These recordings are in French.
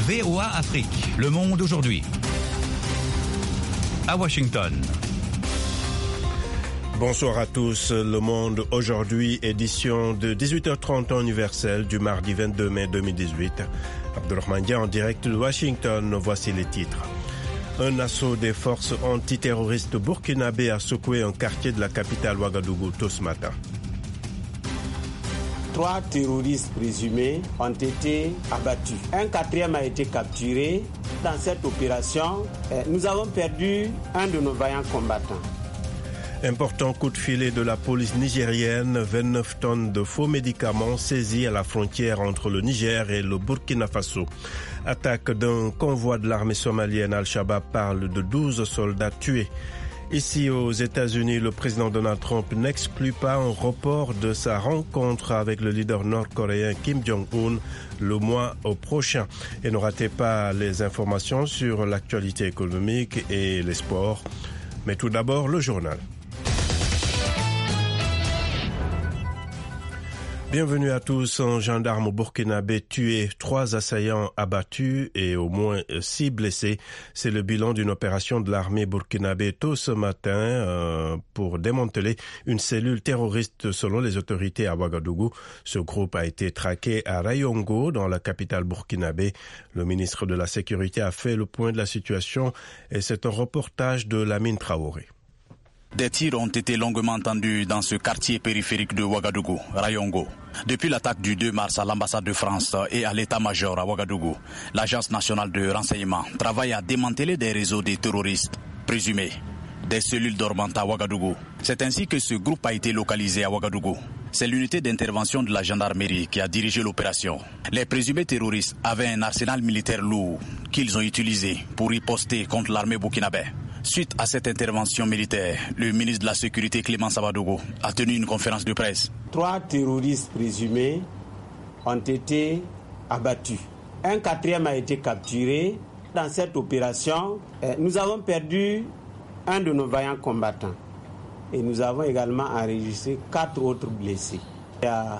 VOA Afrique, le monde aujourd'hui. À Washington. Bonsoir à tous, Le Monde aujourd'hui, édition de 18h30 temps universel du mardi 22 mai 2018. Abdelrahman Dia en direct de Washington, voici les titres. Un assaut des forces antiterroristes burkinabé a secoué un quartier de la capitale Ouagadougou tôt ce matin. 3 terroristes présumés ont été abattus. Un 4e a été capturé. Dans cette opération, nous avons perdu un de nos vaillants combattants. Important coup de filet de la police nigérienne, 29 tonnes de faux médicaments saisis à la frontière entre le Niger et le Burkina Faso. Attaque d'un convoi de l'armée somalienne, Al-Shabaab parle de 12 soldats tués. Ici aux États-Unis, le président Donald Trump n'exclut pas un report de sa rencontre avec le leader nord-coréen Kim Jong-un le mois prochain. Et ne ratez pas les informations sur l'actualité économique et les sports. Mais tout d'abord, le journal. Bienvenue à tous. Un gendarme burkinabé tué, 3 assaillants abattus et au moins 6 blessés. C'est le bilan d'une opération de l'armée burkinabé tôt ce matin pour démanteler une cellule terroriste selon les autorités à Ouagadougou. Ce groupe a été traqué à Rayongo dans la capitale burkinabé. Le ministre de la Sécurité a fait le point de la situation et c'est un reportage de Lamine Traoré. Des tirs ont été longuement entendus dans ce quartier périphérique de Ouagadougou, Rayongo. Depuis l'attaque du 2 mars à l'ambassade de France et à l'état-major à Ouagadougou, l'Agence nationale de renseignement travaille à démanteler des réseaux de terroristes présumés, des cellules dormantes à Ouagadougou. C'est ainsi que ce groupe a été localisé à Ouagadougou. C'est l'unité d'intervention de la gendarmerie qui a dirigé l'opération. Les présumés terroristes avaient un arsenal militaire lourd qu'ils ont utilisé pour riposter contre l'armée burkinabé. Suite à cette intervention militaire, le ministre de la Sécurité Clément Savadogo a tenu une conférence de presse. 3 terroristes présumés ont été abattus. Un 4e a été capturé. Dans cette opération, nous avons perdu un de nos vaillants combattants. Et nous avons également enregistré 4 autres blessés. Il y a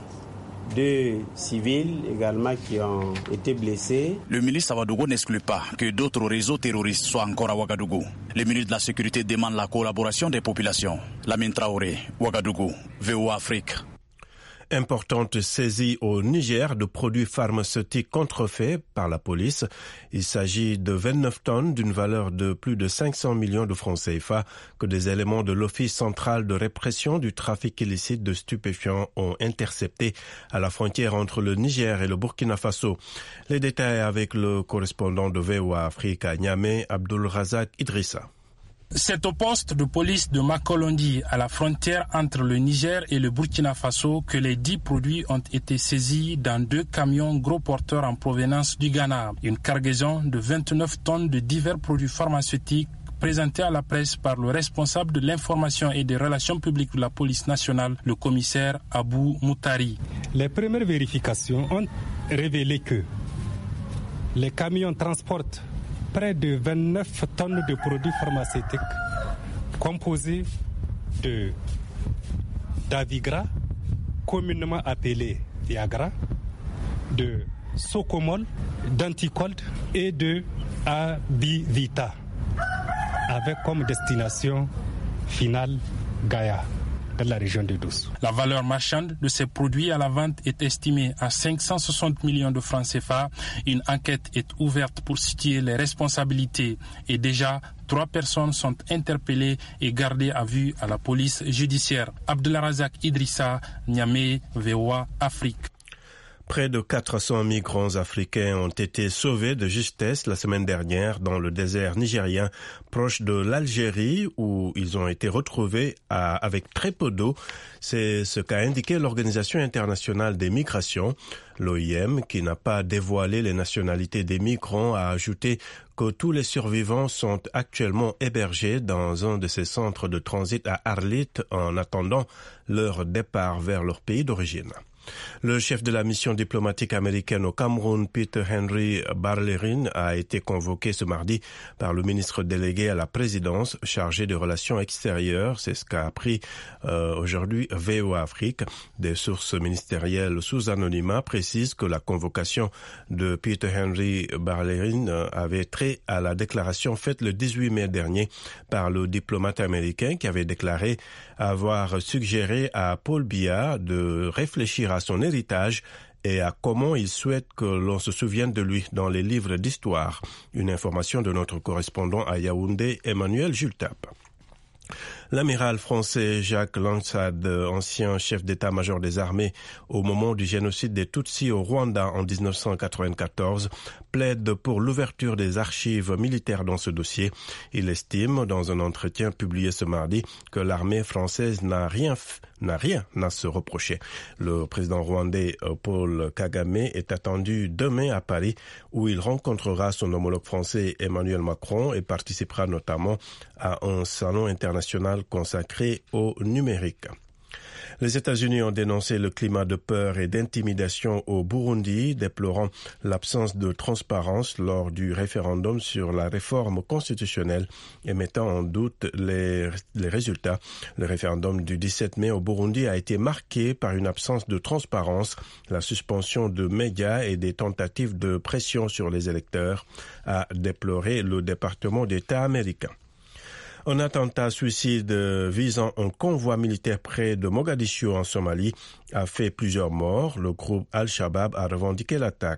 2 civils également qui ont été blessés. Le ministre Savadogo n'exclut pas que d'autres réseaux terroristes soient encore à Ouagadougou. Le ministre de la Sécurité demande la collaboration des populations. Lamine Traoré, Ouagadougou, VOA Afrique. Importante saisie au Niger de produits pharmaceutiques contrefaits par la police. Il s'agit de 29 tonnes d'une valeur de plus de 500 millions de francs CFA que des éléments de l'Office central de répression du trafic illicite de stupéfiants ont intercepté à la frontière entre le Niger et le Burkina Faso. Les détails avec le correspondant de VOA Afrique à Niamey, Abdulrazak Idrissa. C'est au poste de police de Makolondi, à la frontière entre le Niger et le Burkina Faso, que les 10 produits ont été saisis dans 2 camions gros porteurs en provenance du Ghana. Une cargaison de 29 tonnes de divers produits pharmaceutiques présentés à la presse par le responsable de l'information et des relations publiques de la police nationale, le commissaire Abou Moutari. Les premières vérifications ont révélé que les camions transportent près de 29 tonnes de produits pharmaceutiques composés d'Avigra, communément appelé Viagra, de Socomol, d'Anticold et de Abivita, avec comme destination finale Gaïa, dans la région de Douce. La valeur marchande de ces produits à la vente est estimée à 560 millions de francs CFA. Une enquête est ouverte pour situer les responsabilités et déjà 3 personnes sont interpellées et gardées à vue à la police judiciaire. Abdelrazak Idrissa, Niamey, VOA Afrique. Près de 400 migrants africains ont été sauvés de justesse la semaine dernière dans le désert nigérien, proche de l'Algérie, où ils ont été retrouvés avec très peu d'eau. C'est ce qu'a indiqué l'Organisation internationale des migrations. L'OIM, qui n'a pas dévoilé les nationalités des migrants, a ajouté que tous les survivants sont actuellement hébergés dans un de ces centres de transit à Arlit en attendant leur départ vers leur pays d'origine. Le chef de la mission diplomatique américaine au Cameroun, Peter Henry Barlerin, a été convoqué ce mardi par le ministre délégué à la présidence chargé des relations extérieures. C'est ce qu'a appris aujourd'hui VOA Afrique. Des sources ministérielles sous anonymat précisent que la convocation de Peter Henry Barlerin avait trait à la déclaration faite le 18 mai dernier par le diplomate américain qui avait déclaré avoir suggéré à Paul Biya de réfléchir à son héritage et à comment il souhaite que l'on se souvienne de lui dans les livres d'histoire. Une information de notre correspondant à Yaoundé, Emmanuel Jultap. L'amiral français Jacques Lansade, ancien chef d'état-major des armées au moment du génocide des Tutsis au Rwanda en 1994, plaide pour l'ouverture des archives militaires dans ce dossier. Il estime, dans un entretien publié ce mardi, que l'armée française n'a rien à se reprocher. Le président rwandais Paul Kagame est attendu demain à Paris, où il rencontrera son homologue français Emmanuel Macron et participera notamment à un salon international consacré au numérique. Les États-Unis ont dénoncé le climat de peur et d'intimidation au Burundi, déplorant l'absence de transparence lors du référendum sur la réforme constitutionnelle et mettant en doute les résultats. Le référendum du 17 mai au Burundi a été marqué par une absence de transparence, la suspension de médias et des tentatives de pression sur les électeurs, a déploré le département d'État américain. Un attentat suicide visant un convoi militaire près de Mogadiscio en Somalie a fait plusieurs morts. Le groupe Al-Shabaab a revendiqué l'attaque.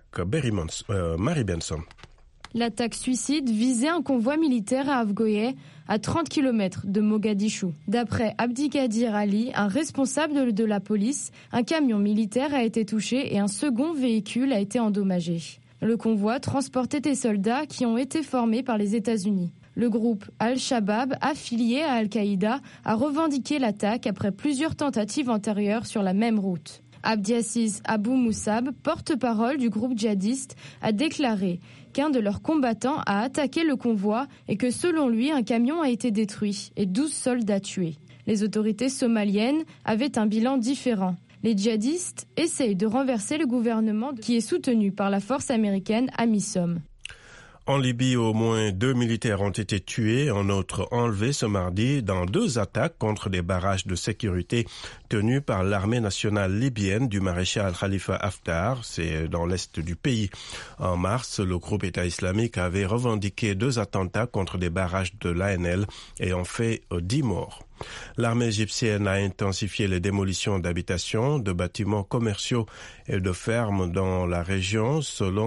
Marie Benson. L'attaque suicide visait un convoi militaire à Afgoye, à 30 km de Mogadiscio. D'après Abdikadir Ali, un responsable de la police, un camion militaire a été touché et un second véhicule a été endommagé. Le convoi transportait des soldats qui ont été formés par les États-Unis. Le groupe Al-Shabaab, affilié à Al-Qaïda, a revendiqué l'attaque après plusieurs tentatives antérieures sur la même route. Abdiaziz Abou Moussab, porte-parole du groupe djihadiste, a déclaré qu'un de leurs combattants a attaqué le convoi et que selon lui, un camion a été détruit et 12 soldats tués. Les autorités somaliennes avaient un bilan différent. Les djihadistes essayent de renverser le gouvernement qui est soutenu par la force américaine AMISOM. En Libye, au moins 2 militaires ont été tués, un autre enlevé ce mardi dans 2 attaques contre des barrages de sécurité tenus par l'armée nationale libyenne du maréchal Khalifa Haftar. C'est dans l'est du pays. En mars, le groupe État islamique avait revendiqué 2 attentats contre des barrages de l'ANL et en fait 10 morts. L'armée égyptienne a intensifié les démolitions d'habitations, de bâtiments commerciaux et de fermes dans la région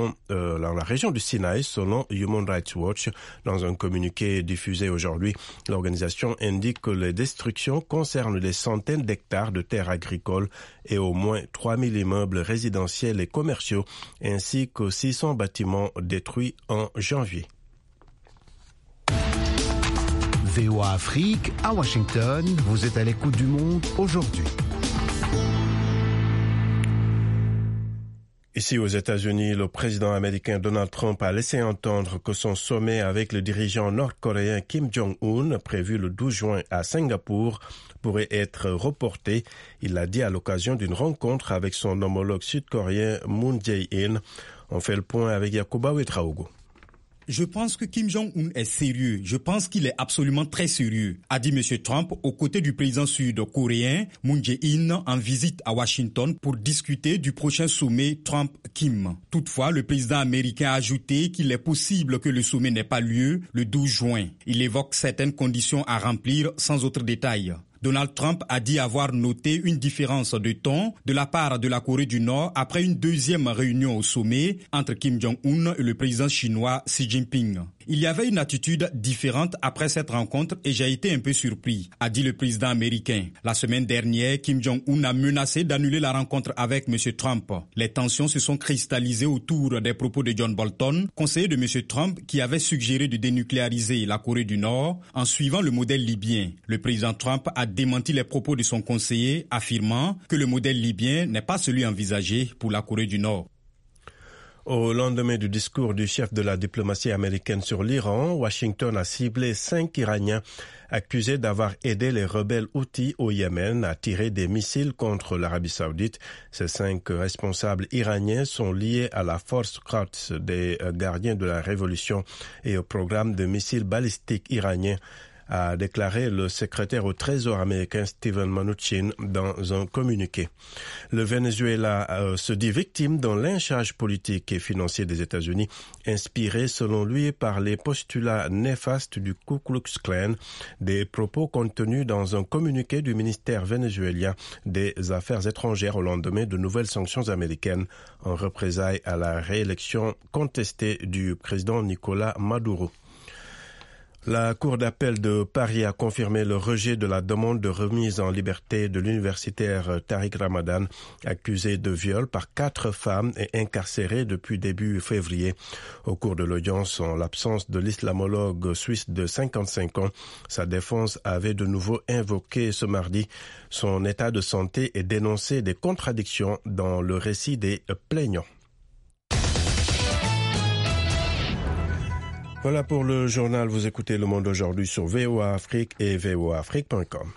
du Sinaï, selon Human Rights Watch. Dans un communiqué diffusé aujourd'hui, l'organisation indique que les destructions concernent des centaines d'hectares de terres agricoles et au moins 3000 immeubles résidentiels et commerciaux, ainsi que 600 bâtiments détruits en janvier. VOA Afrique, à Washington, vous êtes à l'écoute du monde aujourd'hui. Ici aux États-Unis, le président américain Donald Trump a laissé entendre que son sommet avec le dirigeant nord-coréen Kim Jong-un, prévu le 12 juin à Singapour, pourrait être reporté. Il l'a dit à l'occasion d'une rencontre avec son homologue sud-coréen Moon Jae-in. On fait le point avec Yacouba Ouetraogo. Je pense que Kim Jong-un est sérieux. Je pense qu'il est absolument très sérieux, a dit M. Trump aux côtés du président sud-coréen Moon Jae-in en visite à Washington pour discuter du prochain sommet Trump-Kim. Toutefois, le président américain a ajouté qu'il est possible que le sommet n'ait pas lieu le 12 juin. Il évoque certaines conditions à remplir sans autre détail. Donald Trump a dit avoir noté une différence de ton de la part de la Corée du Nord après une deuxième réunion au sommet entre Kim Jong-un et le président chinois Xi Jinping. Il y avait une attitude différente après cette rencontre et j'ai été un peu surpris, a dit le président américain. La semaine dernière, Kim Jong-un a menacé d'annuler la rencontre avec M. Trump. Les tensions se sont cristallisées autour des propos de John Bolton, conseiller de M. Trump, qui avait suggéré de dénucléariser la Corée du Nord en suivant le modèle libyen. Le président Trump a démenti les propos de son conseiller, affirmant que le modèle libyen n'est pas celui envisagé pour la Corée du Nord. Au lendemain du discours du chef de la diplomatie américaine sur l'Iran, Washington a ciblé 5 Iraniens accusés d'avoir aidé les rebelles houthis au Yémen à tirer des missiles contre l'Arabie Saoudite. Ces 5 responsables iraniens sont liés à la force Quds des gardiens de la révolution et au programme de missiles balistiques iranien, a déclaré le secrétaire au Trésor américain Steven Mnuchin dans un communiqué. Le Venezuela se dit victime d'un lynchage politique et financier des États-Unis, inspiré selon lui par les postulats néfastes du Ku Klux Klan, des propos contenus dans un communiqué du ministère vénézuélien des Affaires étrangères au lendemain de nouvelles sanctions américaines en représailles à la réélection contestée du président Nicolás Maduro. La Cour d'appel de Paris a confirmé le rejet de la demande de remise en liberté de l'universitaire Tariq Ramadan, accusé de viol par 4 femmes et incarcéré depuis début février. Au cours de l'audience, en l'absence de l'islamologue suisse de 55 ans, sa défense avait de nouveau invoqué ce mardi son état de santé et dénoncé des contradictions dans le récit des plaignants. Voilà pour le journal. Vous écoutez Le Monde aujourd'hui sur VOA Afrique et voaafrique.com.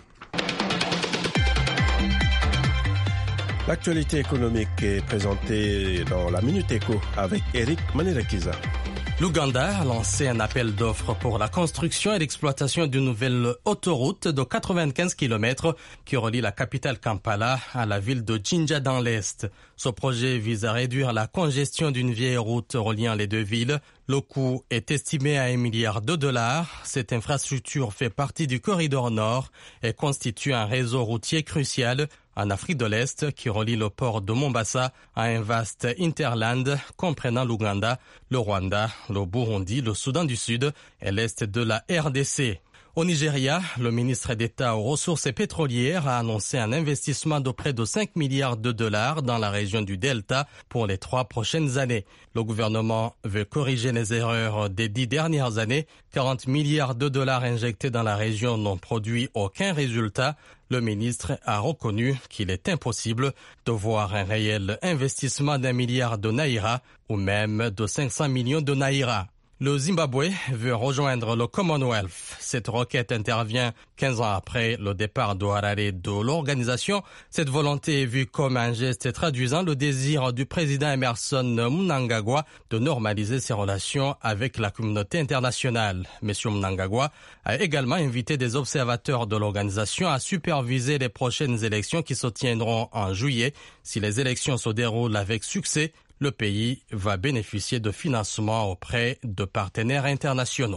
L'actualité économique est présentée dans la Minute Éco avec Eric Manirekiza. L'Ouganda a lancé un appel d'offres pour la construction et l'exploitation d'une nouvelle autoroute de 95 km qui relie la capitale Kampala à la ville de Jinja dans l'Est. Ce projet vise à réduire la congestion d'une vieille route reliant les deux villes. Le coût est estimé à $1 milliard. Cette infrastructure fait partie du corridor nord et constitue un réseau routier crucial en Afrique de l'Est qui relie le port de Mombasa à un vaste hinterland comprenant l'Ouganda, le Rwanda, le Burundi, le Soudan du Sud et l'Est de la RDC. Au Nigeria, le ministre d'État aux ressources pétrolières a annoncé un investissement de près de $5 milliards dans la région du Delta pour les 3 prochaines années. Le gouvernement veut corriger les erreurs des 10 dernières années. $40 milliards injectés dans la région n'ont produit aucun résultat. Le ministre a reconnu qu'il est impossible de voir un réel investissement d'1 milliard de naira ou même de 500 millions de naira. Le Zimbabwe veut rejoindre le Commonwealth. Cette requête intervient 15 ans après le départ de Harare de l'organisation. Cette volonté est vue comme un geste traduisant le désir du président Emerson Mnangagwa de normaliser ses relations avec la communauté internationale. M. Mnangagwa a également invité des observateurs de l'organisation à superviser les prochaines élections qui se tiendront en juillet. Si les élections se déroulent avec succès, le pays va bénéficier de financements auprès de partenaires internationaux.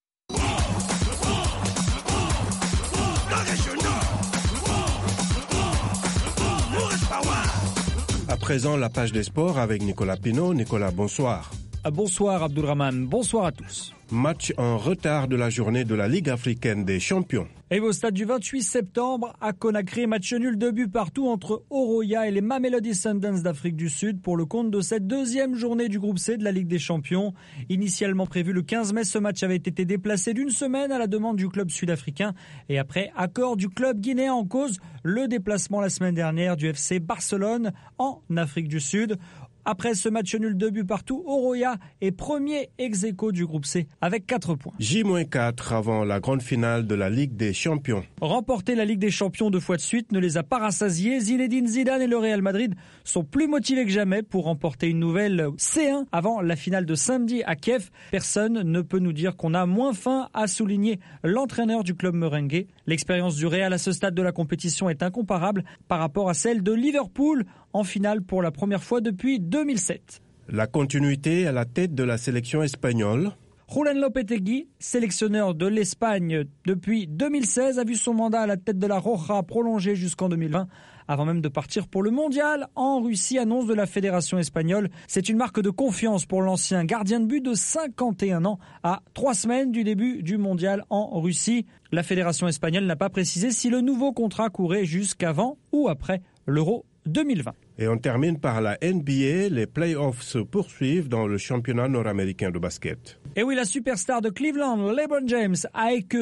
À présent, la page des sports avec Nicolas Pinault. Nicolas, bonsoir. Bonsoir Abdulrahman, bonsoir à tous. Match en retard de la journée de la Ligue africaine des champions. Et au stade du 28 septembre, à Conakry, match nul 2 buts partout entre Oroya et les Mamelodi Sundowns d'Afrique du Sud pour le compte de cette 2e journée du groupe C de la Ligue des champions. Initialement prévu le 15 mai, ce match avait été déplacé d'une semaine à la demande du club sud-africain et après accord du club guinéen en cause, le déplacement la semaine dernière du FC Barcelone en Afrique du Sud. Après ce match nul 2 buts partout, Oroya est premier ex-aequo du groupe C avec 4 points. J-4 avant la grande finale de la Ligue des champions. Remporter la Ligue des champions 2 fois de suite ne les a pas rassasiés. Zinedine Zidane et le Real Madrid sont plus motivés que jamais pour remporter une nouvelle C1 avant la finale de samedi à Kiev. Personne ne peut nous dire qu'on a moins faim, a souligné l'entraîneur du club merengue. L'expérience du Real à ce stade de la compétition est incomparable par rapport à celle de Liverpool en finale pour la première fois depuis 2007. La continuité à la tête de la sélection espagnole. Julen Lopetegui, sélectionneur de l'Espagne depuis 2016, a vu son mandat à la tête de la Roja prolongé jusqu'en 2020, avant même de partir pour le mondial en Russie, annonce de la fédération espagnole. C'est une marque de confiance pour l'ancien gardien de but de 51 ans à 3 semaines du début du mondial en Russie. La fédération espagnole n'a pas précisé si le nouveau contrat courait jusqu'avant ou après l'Euro 2020. Et on termine par la NBA. Les playoffs se poursuivent dans le championnat nord-américain de basket. Et oui, la superstar de Cleveland, LeBron James, a écœuré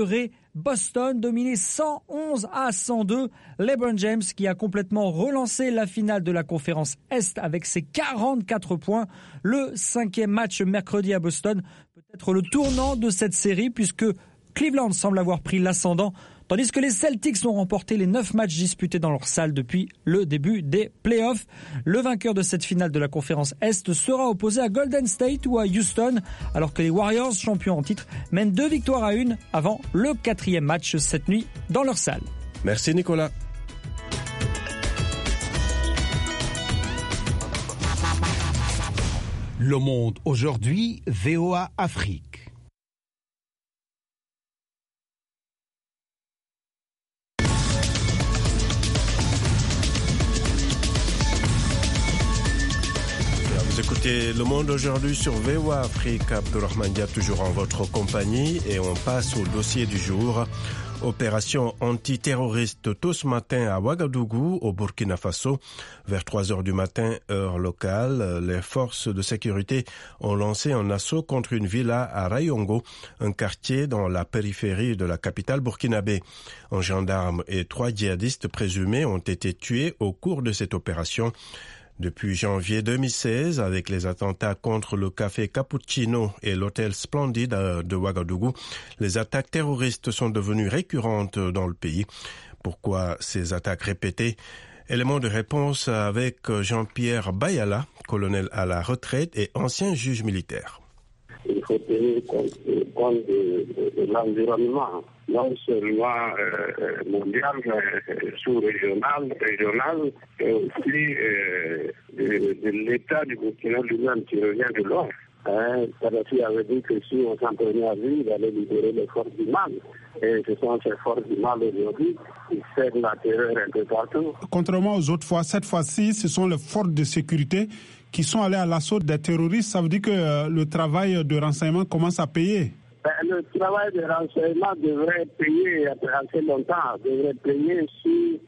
Boston dominé 111-102. LeBron James qui a complètement relancé la finale de la conférence Est avec ses 44 points. Le 5e match mercredi à Boston peut être le tournant de cette série puisque Cleveland semble avoir pris l'ascendant, tandis que les Celtics ont remporté les 9 matchs disputés dans leur salle depuis le début des playoffs. Le vainqueur de cette finale de la conférence Est sera opposé à Golden State ou à Houston, alors que les Warriors, champions en titre, mènent 2-1 avant le 4e match cette nuit dans leur salle. Merci Nicolas. Le Monde aujourd'hui, VOA Afrique. Écoutez Le Monde aujourd'hui sur VOA Afrique. Abdourahmane Dia toujours en votre compagnie et on passe au dossier du jour. Opération antiterroriste tôt ce matin à Ouagadougou, au Burkina Faso. Vers 3h du matin, heure locale, les forces de sécurité ont lancé un assaut contre une villa à Rayongo, un quartier dans la périphérie de la capitale burkinabé. Un gendarme et 3 djihadistes présumés ont été tués au cours de cette opération. Depuis janvier 2016, avec les attentats contre le café Cappuccino et l'hôtel Splendide de Ouagadougou, les attaques terroristes sont devenues récurrentes dans le pays. Pourquoi ces attaques répétées? Élément de réponse avec Jean-Pierre Bayala, colonel à la retraite et ancien juge militaire. Il faut tenir compte de l'environnement, non seulement mondial, mais sous-régional, régional, et aussi de l'état du Burkina lui-même qui revient de l'or. Kadhafi avait dit que si on s'en prenait à lui, il allait libérer les forces du mal. Et ce sont ces forces du mal aujourd'hui qui sèment la terreur un peu partout. Contrairement aux autres fois, cette fois-ci, ce sont les forces de sécurité qui sont allés à l'assaut des terroristes. Ça veut dire que le travail de renseignement commence à payer. Le travail de renseignement devrait payer assez longtemps, devrait payer si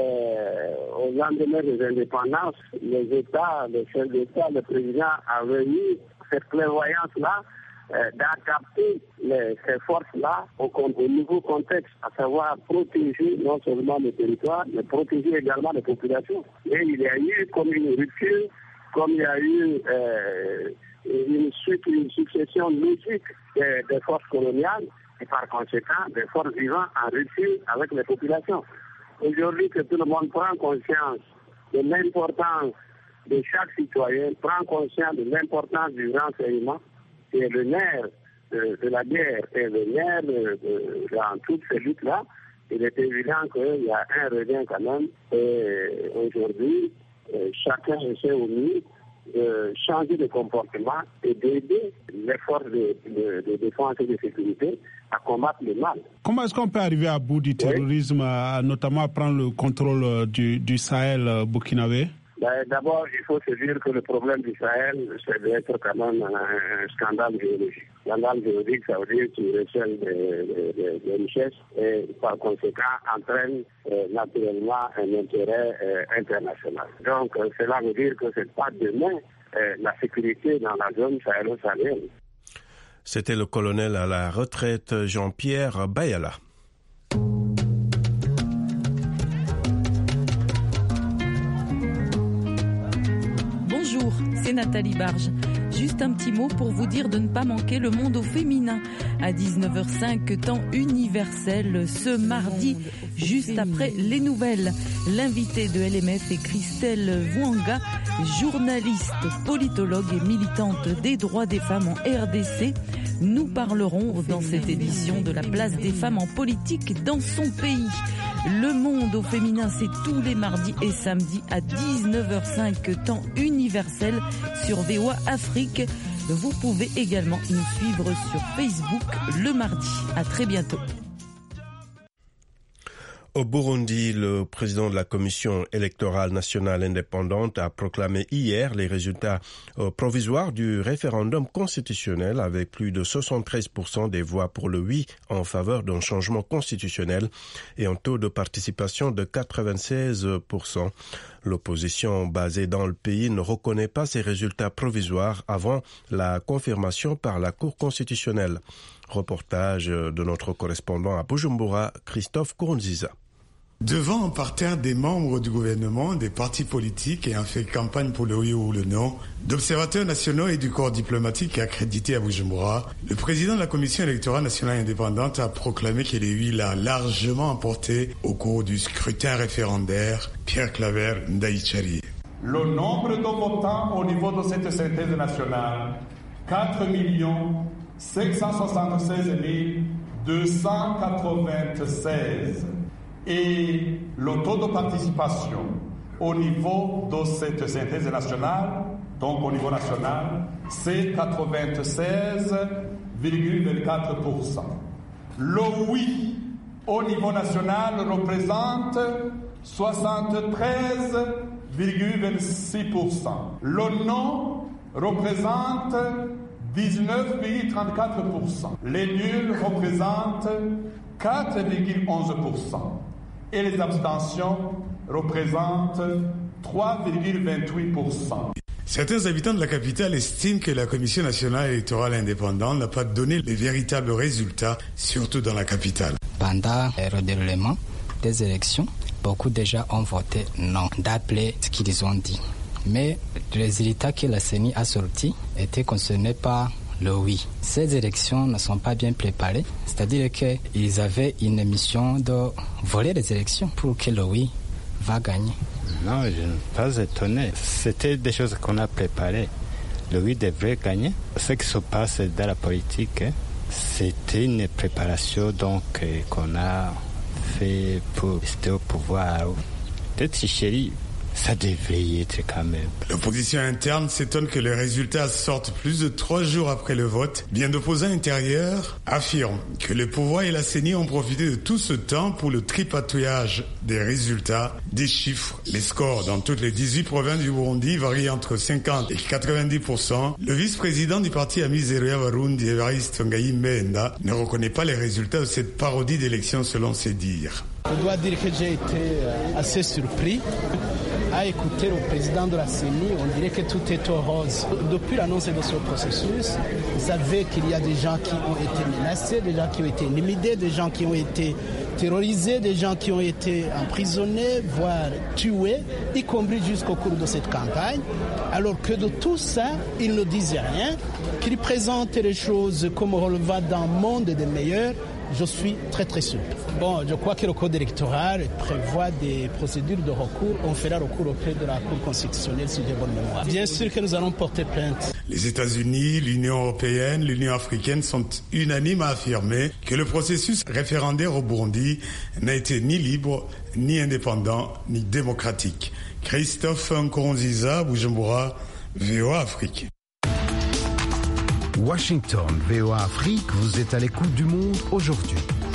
au lendemain des indépendances, les États, les chefs d'État, le président avaient eu cette clairvoyance-là d'adapter ces forces-là au nouveau contexte, à savoir protéger non seulement le territoire, mais protéger également les populations. Et il y a eu comme une rupture, comme il y a eu une succession logique des forces coloniales et par conséquent des forces vivant en rupture avec les populations. Aujourd'hui, que tout le monde prend conscience de l'importance de chaque citoyen, prend conscience de l'importance du renseignement, qui est le nerf de la guerre et le nerf dans toutes ces luttes-là, il est évident qu'il y a un regain quand même. Et aujourd'hui, chacun essaie au mieux de changer de comportement et d'aider les forces de défense et de sécurité à combattre le mal. Comment est-ce qu'on peut arriver à bout du terrorisme, notamment à prendre le contrôle du Sahel burkinabé? D'abord, il faut se dire que le problème du Sahel, c'est d'être quand même un scandale géologique. Scandale géologique, ça veut dire qu'il recèle des richesses et par conséquent entraîne naturellement un intérêt international. Donc, cela veut dire que c'est pas demain la sécurité dans la zone sahélo-sahélienne. C'était le colonel à la retraite Jean-Pierre Bayala. Bonjour, c'est Nathalie Barge. Juste un petit mot pour vous dire de ne pas manquer le monde au féminin. À 19h05, temps universel, ce mardi, juste après les nouvelles. L'invitée de LMF est Christelle Vouanga, journaliste, politologue et militante des droits des femmes en RDC. Nous parlerons dans cette édition de la place des femmes en politique dans son pays. Le monde au féminin, c'est tous les mardis et samedis à 19h05, temps universel sur VOA Afrique. Vous pouvez également nous suivre sur Facebook le mardi. À très bientôt. Au Burundi, le président de la Commission électorale nationale indépendante a proclamé hier les résultats provisoires du référendum constitutionnel avec plus de 73% des voix pour le oui en faveur d'un changement constitutionnel et un taux de participation de 96%. L'opposition basée dans le pays ne reconnaît pas ces résultats provisoires avant la confirmation par la Cour constitutionnelle. Reportage de notre correspondant à Bujumbura, Christophe Kourunziza. Devant un parterre des membres du gouvernement, des partis politiques ayant fait campagne pour le oui ou le non, d'observateurs nationaux et du corps diplomatique accrédité à Bujumbura, le président de la Commission électorale nationale indépendante a proclamé que le oui l'a largement emporté au cours du scrutin référendaire. Pierre Claver Ndaïchari. Le nombre de votants au niveau de cette synthèse nationale, 4 576 296. Et le taux de participation au niveau de cette synthèse nationale, donc au niveau national, c'est 96,24%. Le oui au niveau national représente 73,26%. Le non représente 19,34%. Les nuls représentent 4,11%. Et les abstentions représentent 3,28%. Certains habitants de la capitale estiment que la Commission nationale électorale indépendante n'a pas donné les véritables résultats, surtout dans la capitale. Pendant le redéroulement des élections, beaucoup de gens ont voté non, d'après ce qu'ils ont dit. Mais le résultat que la CENI a sorti était concerné par le oui. Ces élections ne sont pas bien préparées, c'est-à-dire qu'ils avaient une mission de voler les élections pour que le oui va gagner. Non, je ne suis pas étonné. C'était des choses qu'on a préparées. Le oui devrait gagner. Ce qui se passe dans la politique, c'était une préparation qu'on a fait pour rester au pouvoir. Peut-être chérie. Ça devrait être quand même. L'opposition interne s'étonne que les résultats sortent plus de 3 jours après le vote. Bien d'opposants intérieurs affirment que le pouvoir et la CENI ont profité de tout ce temps pour le tripatouillage des résultats, des chiffres. Les scores dans toutes les 18 provinces du Burundi varient entre 50 et 90%. Le vice-président du parti Amizero Barundi, Evariste Ngaï-Mbenda, ne reconnaît pas les résultats de cette parodie d'élection selon ses dires. Je dois dire que j'ai été assez surpris à écouter le président de la CENI. On dirait que tout est rose. Depuis l'annonce de ce processus, vous savez qu'il y a des gens qui ont été menacés, des gens qui ont été intimidés, des gens qui ont été terrorisés, des gens qui ont été emprisonnés, voire tués, y compris jusqu'au cours de cette campagne. Alors que de tout ça, ils ne disent rien, qu'ils présentent les choses comme relevant d'un monde des meilleurs. Je suis très très sûr. Bon, je crois que le code électoral prévoit des procédures de recours. On fera recours auprès de la Cour constitutionnelle si j'ai bonne mémoire. Bien sûr que nous allons porter plainte. Les États-Unis, l'Union européenne, l'Union africaine sont unanimes à affirmer que le processus référendaire au Burundi n'a été ni libre, ni indépendant, ni démocratique. Christophe Nkurunziza, Bujumbura, VOA Afrique. Washington, VOA Afrique, vous êtes à l'écoute du monde aujourd'hui.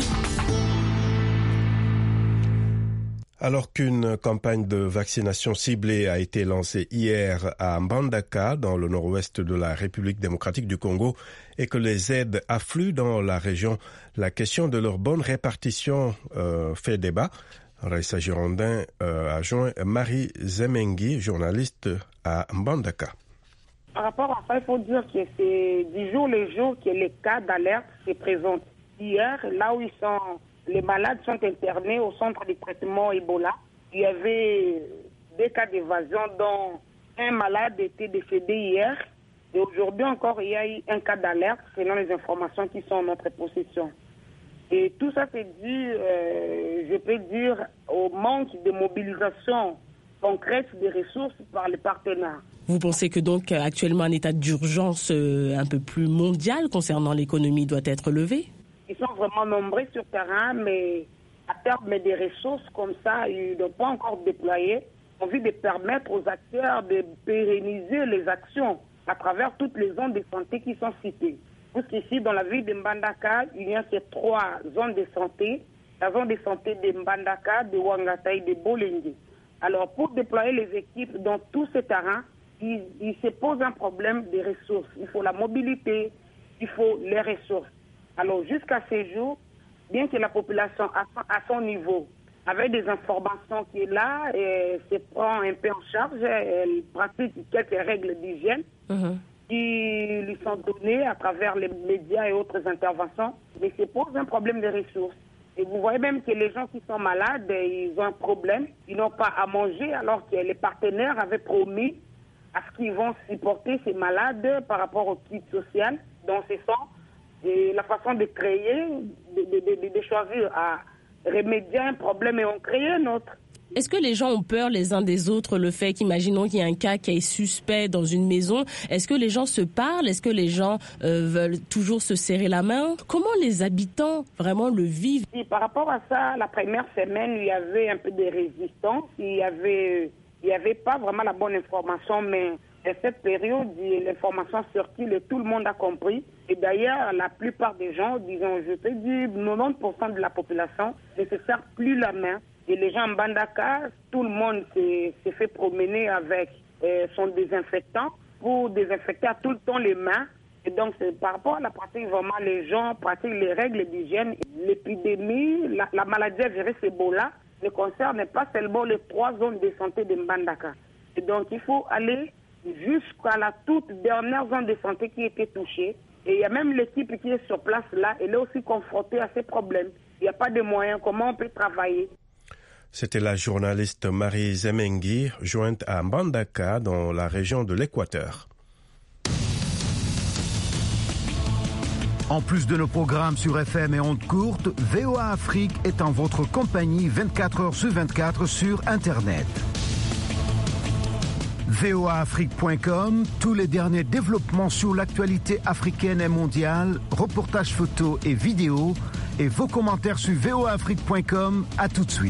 Alors qu'une campagne de vaccination ciblée a été lancée hier à Mbandaka, dans le nord-ouest de la République démocratique du Congo, et que les aides affluent dans la région, la question de leur bonne répartition fait débat. Raissa Girondin a joint Marie Zemengi, journaliste à Mbandaka. Par rapport à ça, il faut dire que c'est du jour le jour que les cas d'alerte se présentent. Hier, là où les malades sont internés au centre de traitement Ebola, il y avait 2 cas d'évasion dont un malade était décédé hier. Et aujourd'hui encore, il y a eu un cas d'alerte selon les informations qui sont en notre possession. Et tout ça c'est dû, je peux dire, au manque de mobilisation concrète des ressources par les partenaires. Vous pensez que donc actuellement un état d'urgence un peu plus mondial concernant l'économie doit être levé? Ils sont vraiment nombreux sur terrain, mais à terme des ressources comme ça, ils n'ont pas encore déployé. On a envie de permettre aux acteurs de pérenniser les actions à travers toutes les zones de santé qui sont citées. Parce qu'ici, dans la ville de Mbandaka, il y a ces 3 zones de santé. La zone de santé de Mbandaka, de Wangata et de Bolengue. Alors, pour déployer les équipes dans tous ces terrains, il se pose un problème de ressources. Il faut la mobilité, il faut les ressources. Alors, jusqu'à ces jours, bien que la population à son niveau, avec des informations qui est là, et se prend un peu en charge, elle pratique quelques règles d'hygiène, qui lui sont donnés à travers les médias et autres interventions, mais ça pose un problème de ressources. Et vous voyez même que les gens qui sont malades, ils ont un problème, ils n'ont pas à manger alors que les partenaires avaient promis à ce qu'ils vont supporter ces malades par rapport au kit social. Donc ce sont la façon de créer, de choisir à remédier à un problème et on crée un autre. Est-ce que les gens ont peur les uns des autres, le fait qu'imaginons qu'il y a un cas qui est suspect dans une maison, est-ce que les gens se parlent, est-ce que les gens veulent toujours se serrer la main? Comment les habitants vraiment le vivent? Et par rapport à ça, la première semaine, il y avait un peu de résistance, il y avait pas vraiment la bonne information, mais à cette période, l'information circule et tout le monde a compris. Et d'ailleurs, la plupart des gens, disons, je te dis, 90% de la population ne se serre plus la main. Et les gens en Mbandaka, tout le monde s'est fait promener avec son désinfectant pour désinfecter à tout le temps les mains. Et donc, par rapport à la pratique, vraiment, les gens pratiquent les règles d'hygiène. L'épidémie, la maladie à virus Ebola ne concerne pas seulement les 3 zones de santé de Mbandaka. Et donc, il faut aller jusqu'à la toute dernière zone de santé qui a été touchée. Et il y a même l'équipe qui est sur place là, elle est aussi confrontée à ces problèmes. Il n'y a pas de moyens, comment on peut travailler? C'était la journaliste Marie Zemengi, jointe à Mbandaka dans la région de l'Équateur. En plus de nos programmes sur FM et ondes courtes, VOA Afrique est en votre compagnie 24 heures sur 24 sur Internet. voaafrique.com, tous les derniers développements sur l'actualité africaine et mondiale, reportages photos et vidéos, et vos commentaires sur voaafrique.com. À tout de suite.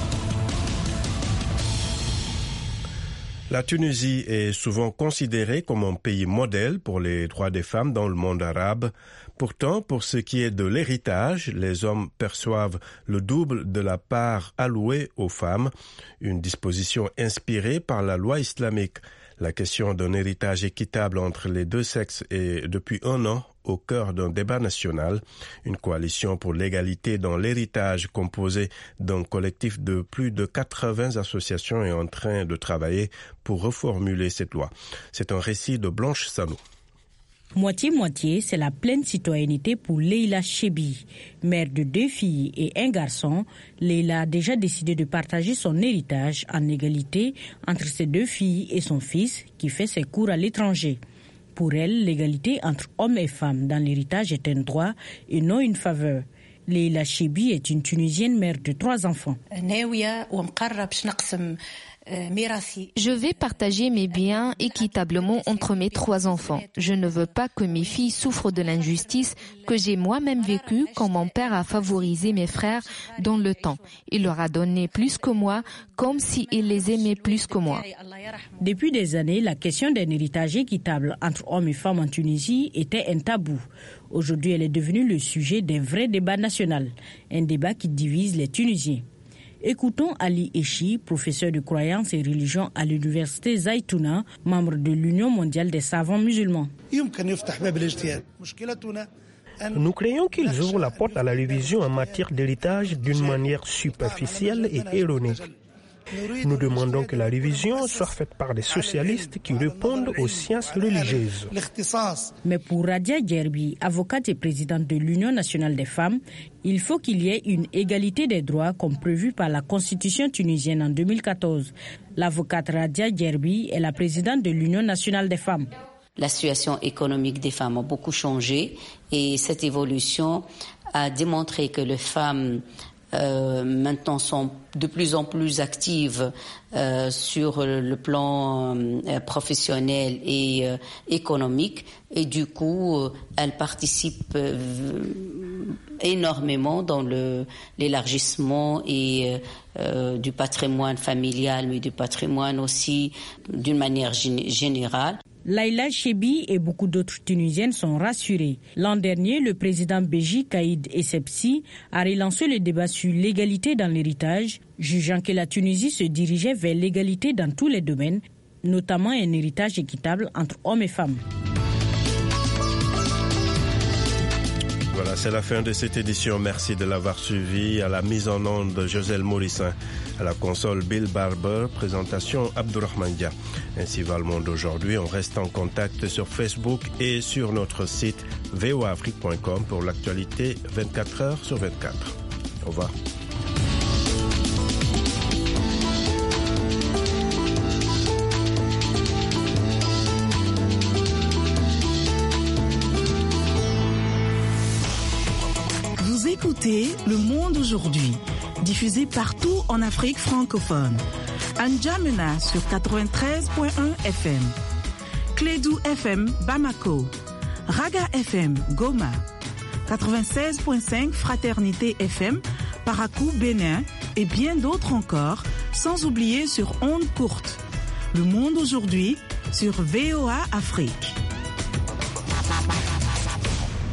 La Tunisie est souvent considérée comme un pays modèle pour les droits des femmes dans le monde arabe. Pourtant, pour ce qui est de l'héritage, les hommes perçoivent le double de la part allouée aux femmes, une disposition inspirée par la loi islamique. La question d'un héritage équitable entre les deux sexes est depuis 1 an au cœur d'un débat national. Une coalition pour l'égalité dans l'héritage composée d'un collectif de plus de 80 associations est en train de travailler pour reformuler cette loi. C'est un récit de Blanche Sanou. Moitié-moitié, c'est la pleine citoyenneté pour Leila Chebi. Mère de 2 filles et 1 garçon, Leila a déjà décidé de partager son héritage en égalité entre ses 2 filles et son fils qui fait ses cours à l'étranger. Pour elle, l'égalité entre hommes et femmes dans l'héritage est un droit et non une faveur. Leila Chebi est une Tunisienne mère de 3 enfants. Je vais partager mes biens équitablement entre mes 3 enfants. Je ne veux pas que mes filles souffrent de l'injustice que j'ai moi-même vécue quand mon père a favorisé mes frères dans le temps. Il leur a donné plus que moi, comme s'il les aimait plus que moi. Depuis des années, la question d'un héritage équitable entre hommes et femmes en Tunisie était un tabou. Aujourd'hui, elle est devenue le sujet d'un vrai débat national, un débat qui divise les Tunisiens. Écoutons Ali Echi, professeur de croyance et religion à l'université Zaytouna, membre de l'Union mondiale des savants musulmans. Nous craignons qu'ils ouvrent la porte à la révision en matière d'héritage d'une manière superficielle et erronée. Nous demandons que la révision soit faite par des socialistes qui répondent aux sciences religieuses. Mais pour Radia Djerbi, avocate et présidente de l'Union nationale des femmes, il faut qu'il y ait une égalité des droits comme prévu par la Constitution tunisienne en 2014. L'avocate Radia Djerbi est la présidente de l'Union nationale des femmes. La situation économique des femmes a beaucoup changé et cette évolution a démontré que les femmes maintenant sont de plus en plus actives sur le plan professionnel et économique et du coup elles participent énormément dans l'élargissement et du patrimoine familial mais du patrimoine aussi d'une manière générale. Laila Chebi et beaucoup d'autres Tunisiennes sont rassurées. L'an dernier, le président Béji Caïd Essebsi a relancé le débat sur l'égalité dans l'héritage, jugeant que la Tunisie se dirigeait vers l'égalité dans tous les domaines, notamment un héritage équitable entre hommes et femmes. Voilà, c'est la fin de cette édition. Merci de l'avoir suivi. À la mise en onde, Joselle Morissin. À la console, Bill Barber. Présentation, Abdourahmane Dia. Ainsi va le monde aujourd'hui. On reste en contact sur Facebook et sur notre site voaafrique.com pour l'actualité 24 heures sur 24. Au revoir. Écoutez Le Monde aujourd'hui, diffusé partout en Afrique francophone. N'Djamena sur 93.1 FM, Clédou FM Bamako, Raga FM Goma, 96.5 Fraternité FM Parakou Bénin et bien d'autres encore, sans oublier sur ondes courtes. Le Monde aujourd'hui sur VOA Afrique.